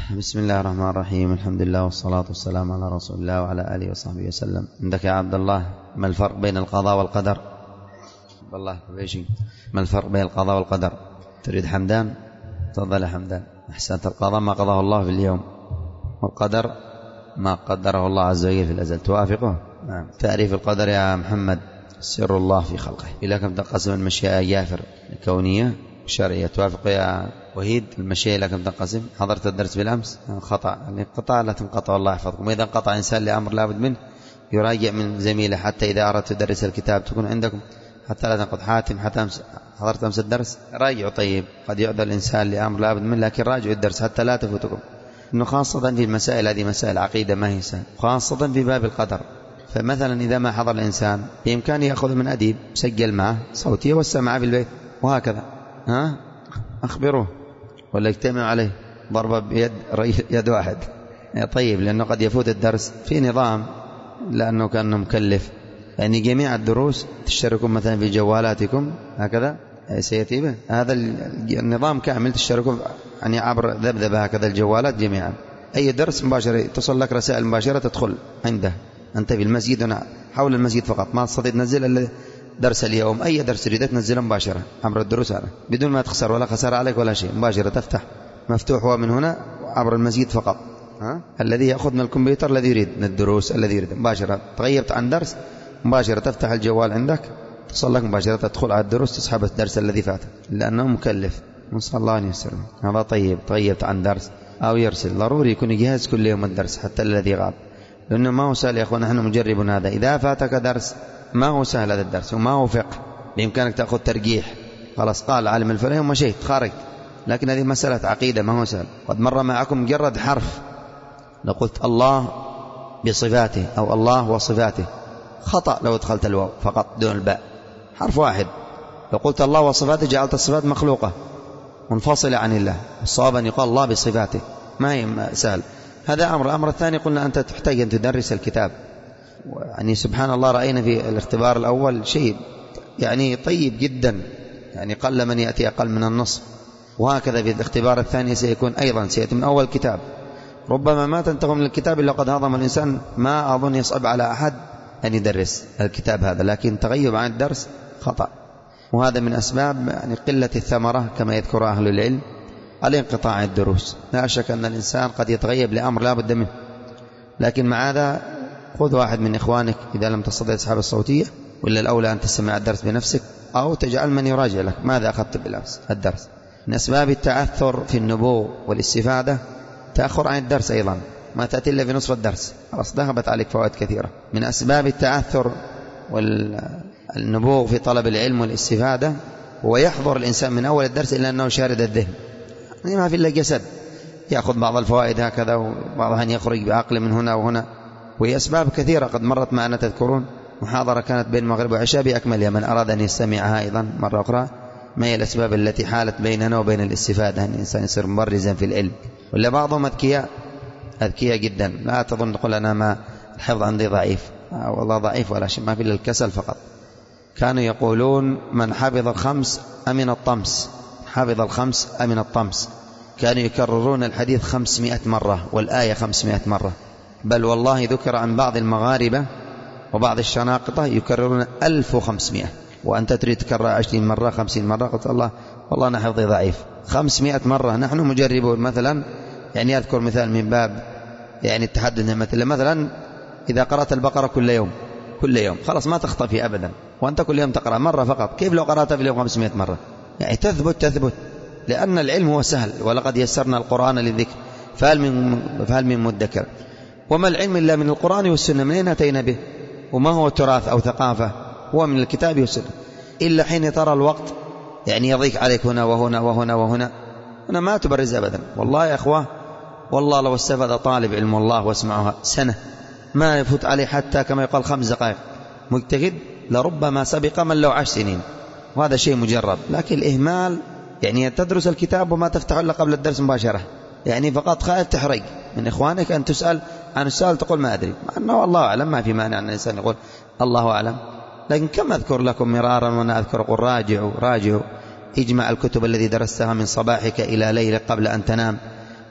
بسم الله الرحمن الرحيم. الحمد لله والصلاة والسلام على رسول الله وعلى آله وصحبه وسلم. عندك يا عبد الله ما الفرق بين القضاء والقدر؟ والله بيجي ما الفرق بين القضاء والقدر؟ تريد حمدان؟ تفضل يا حمدان. أحسنت. القضاء ما قضاه الله في اليوم، والقدر ما قدره الله عز وجل في الأزل. توافقه؟ نعم. تعريف القدر يا محمد؟ سر الله في خلقه. إلى كم تنقسم المشيئة يا جافر؟ الكونية والشرعية. توافق يا وهيد؟ المشيئة إلى كم تنقسم؟ حضرت الدرس بالأمس؟ خطأ. الانقطاع لا تنقطع، الله يحفظكم. وإذا انقطع إنسان لأمر لابد منه يراجع من زميله، حتى إذا أردت تدرس الكتاب تكون عندكم حتى لا تنقطع. حاتم حتى حضرت أمس الدرس؟ راجعوا. طيب قد يعذر الإنسان لأمر لابد منه، لكن راجعوا الدرس حتى لا تفوتكم، إنه خاصة في المسائل هذه مسائل عقيدة ما هي سهلة، خاصة في باب القدر. فمثلا إذا ما حضر الإنسان بإمكانه يأخذ من أديب سجل معه صوتي يوسع معه في البيت وهكذا، أخبروه ولا يجتمع عليه ضربة بيد يد واحد. طيب لأنه قد يفوت الدرس في نظام، لأنه كان مكلف، يعني جميع الدروس تشتركون مثلا في جوالاتكم هكذا سيأتي به هذا النظام كامل، تشتركوا يعني عبر ذبذبة هكذا الجوالات جميعا. أي درس مباشرة تصل لك رسائل مباشرة تدخل عنده أنت في المسجد، هنا حول المسجد فقط، ما تستطيع تنزل درس اليوم، أي درس تريد تنزله مباشرة عبر الدروس هذا بدون ما تخسر ولا خسر عليك ولا شيء، مباشرة تفتح مفتوح هو من هنا عبر المسجد فقط. الذي يأخذ من الكمبيوتر الذي يريد من الدروس الذي يريد مباشرة، تغيبت عن درس مباشرة تفتح الجوال عندك تصل لك مباشرة تدخل على الدروس تسحب الدرس الذي فات، لأنه مكلف، نسأل الله أن يسر. هذا طيب. تغيبت عن درس أو يرسل، ضروري يكون يجهز كل يوم الدرس حتى الذي غاب، لأنه ما هو سهل يا أخوان، نحن مجربون هذا. إذا فاتك درس ما هو سهل هذا الدرس وما هو فقه، بإمكانك تأخذ ترجيح، خلاص قال عالم الفلاني ومشيت خارج، لكن هذه مسألة عقيدة ما هو سهل. قد مر معكم مجرد حرف، لو قلت الله بصفاته أو الله وصفاته خطأ لو دخلت الواو فقط دون الباء، حرف واحد. لو قلت الله وصفاته جعلت الصفات مخلوقة منفصلة عن الله، الصواب أن يقال الله بصفاته، ما هي سهل. هذا أمر. الأمر الثاني قلنا أنت تحتاج أن تدرس الكتاب، يعني سبحان الله رأينا في الاختبار الأول شيء يعني طيب جدا، يعني قل من يأتي أقل من النصف، وهكذا في الاختبار الثاني سيكون أيضا سيأتي من أول كتاب، ربما ما تنتهي من الكتاب إلا قد هضم الإنسان. ما أظن يصعب على أحد أن يدرس الكتاب هذا، لكن تغيب عن الدرس خطأ، وهذا من أسباب يعني قلة الثمرة كما يذكر أهل العلم، الانقطاع الدروس. لا شك أن الإنسان قد يتغيب لأمر لا بد منه، لكن مع هذا خذ واحد من إخوانك إذا لم تستطع تسحب الصوتية، ولا الأولى أن تسمع الدرس بنفسك أو تجعل من يراجع لك ماذا أخذت بالأمس الدرس. من أسباب التعثر في النبوغ والاستفادة تأخر عن الدرس أيضا، ما تأتي إلا في نصف الدرس خلاص ذهبت عليك فوائد كثيرة. من أسباب التعثر والنبوغ في طلب العلم والاستفادة هو يحضر الإنسان من أول الدرس إلا أنه شارد الذهن، يعني ما في إلا جسد، يأخذ بعض الفوائد هكذا وبعضها يخرج بعقل من هنا وهنا، وهي أسباب كثيرة قد مرت معنا. تذكرون محاضرة كانت بين المغرب وعشاء بأكملها، من أراد أن يستمعها أيضا مرة أخرى، ما هي الأسباب التي حالت بيننا وبين الاستفادة، أن الإنسان يصير مبرزا في العلم. ولا بعضهم أذكياء جدا، لا تظن تقول أنا ما الحفظ عندي ضعيف، والله ضعيف ولا شيء، ما في إلا الكسل فقط. كانوا يقولون من حفظ الخمس أمن الطمس، حفظ الخمس أمن الطمس. كانوا يكررون الحديث 500 مرة والآية 500 مرة، بل والله ذكر عن بعض المغاربة وبعض الشناقطة يكررون 1500، وأنت تريد تكرر 20 مرة 50 مرة. قلت الله والله أنا حفظي ضعيف. 500 مرة نحن مجربون. مثلا يعني أذكر مثال من باب يعني التحدث، مثلا إذا قرأت البقرة كل يوم خلاص ما تخطفي أبدا، وأنت كل يوم تقرأ مرة فقط، كيف لو قرأت في اليوم 500 مرة؟ يعني تثبت، لأن العلم هو سهل، ولقد يسرنا القرآن للذكر فهل من مدكر. وما العلم إلا من القرآن والسنة، منين أتينا به؟ وما هو تراث أو ثقافة، هو من الكتاب والسنة. إلا حين ترى الوقت يعني يضيق عليك هنا وهنا وهنا وهنا، هنا ما تبرز أبدا. والله يا أخوة، والله لو استفاد طالب علم والله واسمعها سنة ما يفوت عليه حتى كما يقال 5 دقائق مجتهد، لربما سبق من لو 10 سنين، وهذا شيء مجرب. لكن الإهمال يعني تدرس الكتاب وما تفتح إلا قبل الدرس مباشرة، يعني فقط خائف تحرج من إخوانك أن تسأل عن السؤال تقول ما أدري، مع أنه والله أعلم، ما في مانع أن الإنسان يقول الله أعلم. لكن كم أذكر لكم مرارا وأنا أذكر أقول راجعوا اجمع الكتب التي درستها من صباحك إلى ليلك قبل أن تنام،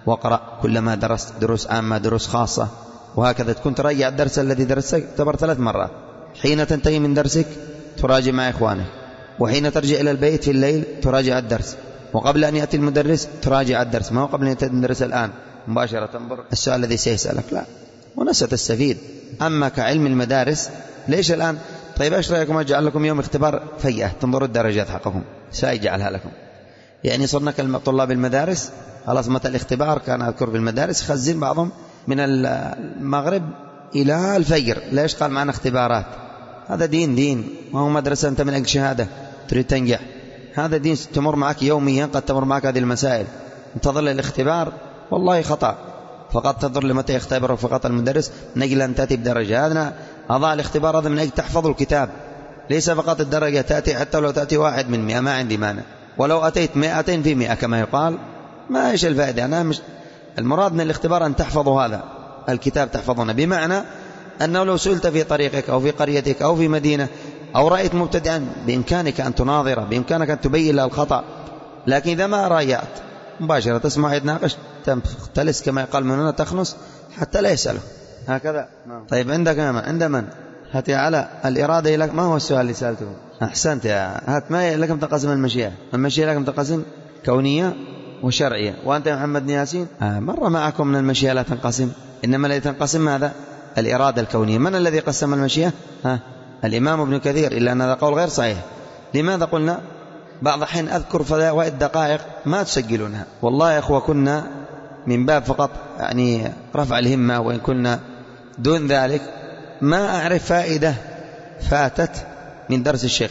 واقرأ كلما درست دروس عامة دروس خاصة، وهكذا تكون تراجع الدرس الذي درسته تعتبر 3 مرات. حين تنتهي من درسك تراجع مع إخوانك، وحين ترجع إلى البيت في الليل تراجع الدرس، وقبل أن يأتي المدرس تراجع الدرس، ما هو قبل أن يأتي المدرس الآن مباشرة تنظر السؤال الذي سيسألك، لا، ونستستفيد. أما كعلم المدارس ليش الآن؟ طيب ايش رأيكم أجعل لكم يوم اختبار فيئة تنظروا الدرجات حقكم، سأجعلها لكم. يعني صرنا كطلاب المدارس خلاص، متى الاختبار كان أذكر في المدارس خزين بعضهم من المغرب إلى الفجر. ليش؟ قال معنا اختبارات. هذا دين ما هو مدرسة أنت من أجل شهادة تريد تنجح، هذا دين تمر معك يوميا، قد تمر معك هذه المسائل. انتظر الاختبار والله خطأ، فقط تنظر لمتى يختبرك فقط المدرس من أجل أن تأتي بدرجة. هذا أضع الاختبار هذا من أجل تحفظ الكتاب، ليس فقط الدرجة تأتي، حتى لو تأتي 1 من 100 ما عندي مانع، ولو أتيت 200 في 100 كما يقال ما إيش الفائدة. أنا مش المراد من الاختبار أن تحفظوا هذا الكتاب تحفظونه، بمعنى أنه لو سئلت في طريقك أو في قريتك أو في مدينة أو رأيت مبتدئا بإمكانك أن تناظره، بإمكانك أن تبين له الخطأ. لكن إذا ما راجعت مباشرة تسمع يتناقش تختلس كما يقال من هنا تخنس حتى لا يسأله هكذا. طيب عندك عند من هاتي على الإرادة لك، ما هو السؤال اللي سألته؟ أحسنت يا هات. ما لكم تقسم المشيئة لكم تقسم كونية وشرعية، وأنت يا محمد ياسين مر معكم من المشيئة لا تنقسم، إنما الذي تنقسم ماذا؟ الإرادة الكونية. من الذي قسم المشيئة؟ الإمام ابن كثير، إلا أن هذا قول غير صحيح. لماذا قلنا؟ بعض الحين أذكر فوائد دقائق ما تسجلونها، والله يا أخوة كنا من باب فقط يعني رفع الهمة، وإن كنا دون ذلك ما أعرف فائدة فاتت من درس الشيخ،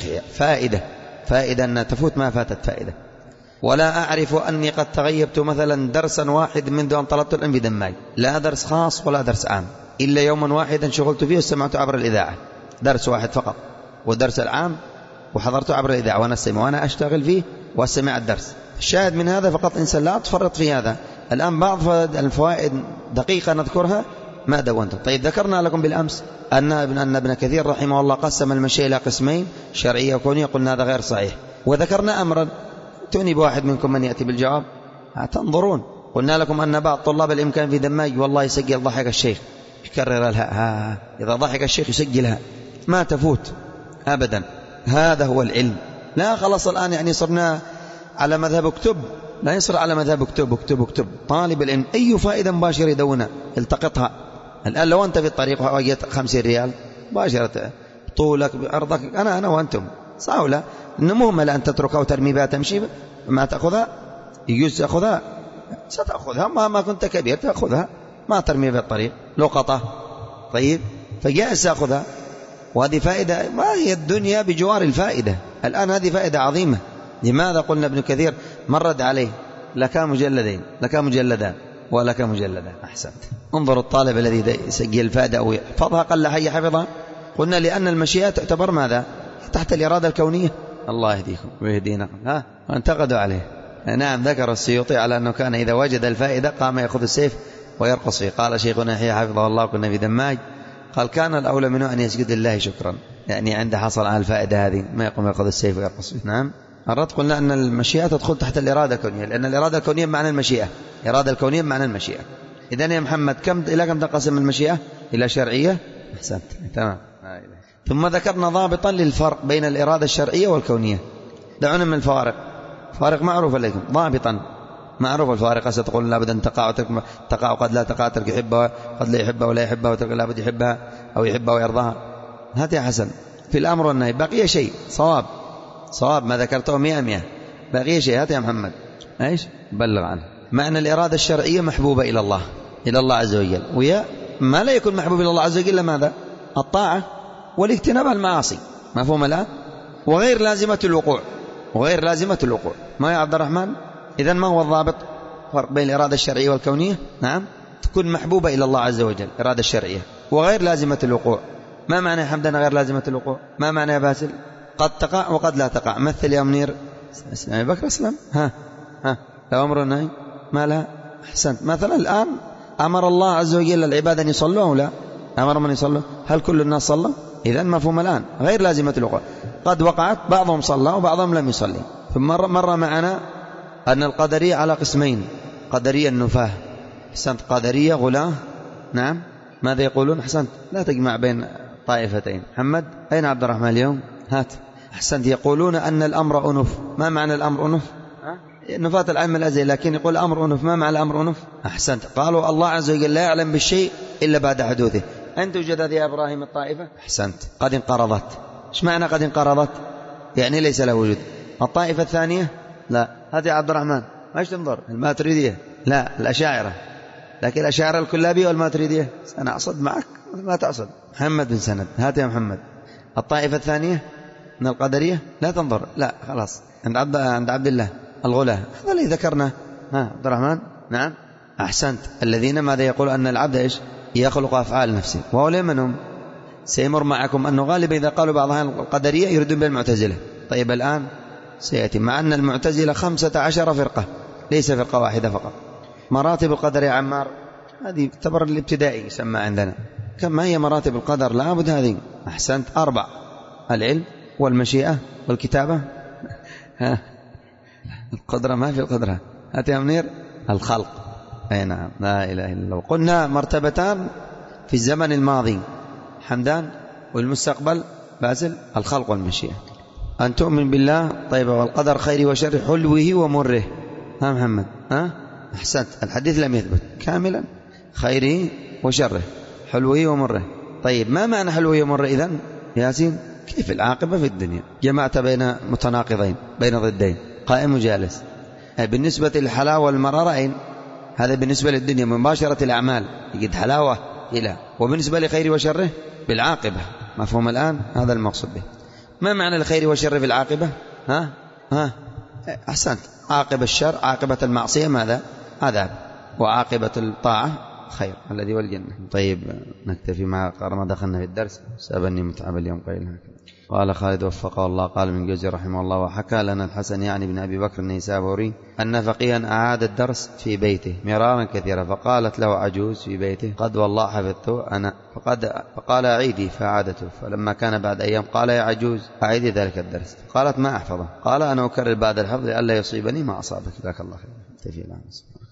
فائدة أن تفوت ما فاتت فائدة، ولا أعرف أني قد تغيبت مثلا درسا واحد منذ أن طلبت العلم بدماغي، لا درس خاص ولا درس عام، إلا يوما واحدا شغلت فيه واستمعت عبر الإذاعة، درس واحد فقط، والدرس العام وحضرته عبر الإذاعة وأنا أستمع وأنا أشتغل فيه وأستمع الدرس. الشاهد من هذا فقط إنسان لا تفرط في هذا. الآن بعض الفوائد دقيقة نذكرها ما دونته. طيب ذكرنا لكم بالأمس أن ابن كثير رحمه الله قسم المشيئة إلى قسمين، شرعية وكونية، قلنا هذا غير صحيح. وذكرنا أمرا توني بواحد منكم من يأتي بالجواب تنظرون. قلنا لكم أن بعض طلاب الإمكان في دماج والله يسجل ضحك الشيخ، يكرر لها إذا ضحك الشيخ يسجلها، ما تفوت أبدا. هذا هو العلم. لا خلاص الآن يعني صرنا على مذهب اكتب، لا يصير على مذهب اكتب. طالب العلم أي فائدة مباشرة يدونها التقطها. الآن لو أنت في الطريق وجدت 50 ريال مباشرة، طولك عرضك أنا وأنتم صاولة مهمة أن تتركها وترمي بها تمشي ما تأخذها، يجوز تأخذها ستأخذها، ما كنت كبير تأخذها، ما ترمي بها الطريق لقطة. طيب فجائز تأخذها، وهذه فائدة. ما هي الدنيا بجوار الفائدة؟ الآن هذه فائدة عظيمة. لماذا قلنا ابن كثير مرد عليه لك مجلدان ولك مجلدان. أحسنت. انظر الطالب الذي يسجل الفائدة أو يحفظها قل حي حفظها. قلنا لأن المشيئة تعتبر ماذا؟ تحت الإرادة الكونية. الله يهديكم ويهدينا. انتقدوا عليه. نعم ذكر السيوطي على أنه كان إذا وجد الفائدة قام يأخذ السيف ويرقص فيه. قال شيخنا يحيى حفظه الله كنا في دماج، قال كان الأولى منه أن يسجد لله شكرا، يعني عنده حصل على الفائدة هذه ما يقوم يأخذ السيف ويرقص فيه. نعم الرد قلنا أن المشيئة تدخل تحت الإرادة الكونية، لأن الإرادة الكونية معنى المشيئة، إرادة الكونية معنى المشيئة. إذن يا محمد إلى كم تنقسم المشيئة؟ إلى شرعية. أحسنت تمام. ثم ذكرنا ضابطا للفرق بين الإرادة الشرعية والكونية. دعونا من الفوارق، فارق معروف لكم، ضابطا معروف الفارق. ستقول لابد أن تقع قد لا تقع، ترك يحبها قد لا يحبها ولا يحبها، وترك لابد يحبها أو يحبها ويرضاها. هات يا حسن في الأمر والنهي بقي شيء صواب ما ذكرته 100 بقي شيء. هات يا محمد ايش بلغ عنه. معنى الإرادة الشرعية محبوبة إلى الله عز وجل، ويا ما لا يكون محبوب إلى الله عز وجل ماذا؟ الطاعة والاجتناب المعاصي. مفهوم الآن؟ وغير لازمة الوقوع. ما يا عبد الرحمن؟ إذن ما هو الضابط؟ فرق بين الإرادة الشرعية والكونية. نعم تكون محبوبة إلى الله عز وجل إرادة الشرعية، وغير لازمة الوقوع. ما معنى يا حمدنا غير لازمة الوقوع؟ ما معنى يا باسل؟ قد تقع وقد لا تقع. مثل يا منير. أبي بكر أسلم. لو أمر النهي ما لها. أحسنت. مثلا الآن أمر الله عز وجل العباد أن يصلوا أو لا؟ أمر من يصلوا. هل كل الناس صلى؟ إذن مفهوم الآن غير لازمة الوقوع. قد وقعت بعضهم صلى وبعضهم لم يصلي. ثم مر معنا أن القدرية على قسمين: قدرية النفاة أحسنت. قدرية غلاة، نعم. ماذا يقولون؟ أحسنت. لا تجمع بين طائفتين. محمد أين عبد الرحمن اليوم؟ هات. أحسنت. يقولون أن الأمر أنف. ما معنى الأمر أنف؟ نفاة العلم الأزلي، لكن يقول الأمر أنف. ما معنى الأمر أنف؟ أحسنت. قالوا الله عز وجل لا يعلم بالشيء إلا بعد حدوثه. أن توجد هذه يا إبراهيم الطائفة؟ أحسنت. قد انقرضت. إيش معنى قد انقرضت؟ يعني ليس له وجود. الطائفة الثانية؟ لا. هذه عبد الرحمن ما ايش تنظر؟ الماتريدية؟ لا، الأشاعرة. لكن الأشاعرة الكلابية والماتريدية؟ أنا أقصد معك ما تقصد. محمد بن سند. هات يا محمد. الطائفة الثانية من القدرية؟ لا تنظر. لا خلاص. عند عبد الله الغلاة. هذا اللي ذكرنا. عبد الرحمن. نعم. أحسنت. الذين ماذا يقول؟ أن العبد إيش؟ يخلق أفعال نفسه. وهؤلاء منهم؟ سيمر معكم أنه غالبا إذا قالوا بعضها القدرية يردون بالمعتزلة. طيب الآن سيأتي مع أن المعتزلة 15 فرقة، ليس فرقة واحدة فقط. مراتب القدر يا عمار هذه تعتبر الابتدائي يسمى عندنا. ما هي مراتب القدر؟ لابد هذه. أحسنت. 4: العلم والمشيئة والكتابة. القدرة ما في القدرة. هات يا منير. الخلق. أي نعم. لا إله إلا الله. قلنا مرتبتان في الزمن الماضي حمدان، والمستقبل باسل. الخلق والمشيئة. أن تؤمن بالله. طيب والقدر خيره وشره حلوه ومره. محمد. أحسنت. الحديث لم يثبت كاملا. خيره وشره حلوه ومره. طيب ما معنى حلوه ومره إذن ياسين؟ كيف العاقبة في الدنيا؟ جمعت بين متناقضين، بين ضدين، قائم وجالس. بالنسبة للحلاوة والمرارة أين؟ هذا بالنسبة للدنيا مباشرة الأعمال يجد حلاوة إلى. وبالنسبة لخير وشره بالعاقبة. مفهوم الآن؟ هذا المقصود به. ما معنى الخير والشر في العاقبة؟ أحسنت. عاقبة الشر، عاقبة المعصية ماذا؟ عذاب، وعاقبة الطاعة خير الذي والجنة. طيب نكتفي مع قرنا دخلنا في الدرس. سأبني متعب اليوم قيلها. قال خالد وفقه الله. قال من جوزي رحمه الله: وحكى لنا الحسن يعني بن أبي بكر النيسابوري أن فقيها أعاد الدرس في بيته مرارا كثيرا، فقالت له عجوز في بيته: قد والله حفظته أنا. فقال أعيدي، فأعادته. فلما كان بعد أيام قال: يا عجوز أعيدي ذلك الدرس. قالت: ما أحفظه. قال: أنا أكرر بعد الحفظ لئلا يصيبني ما أصابك. جزاك الله خير.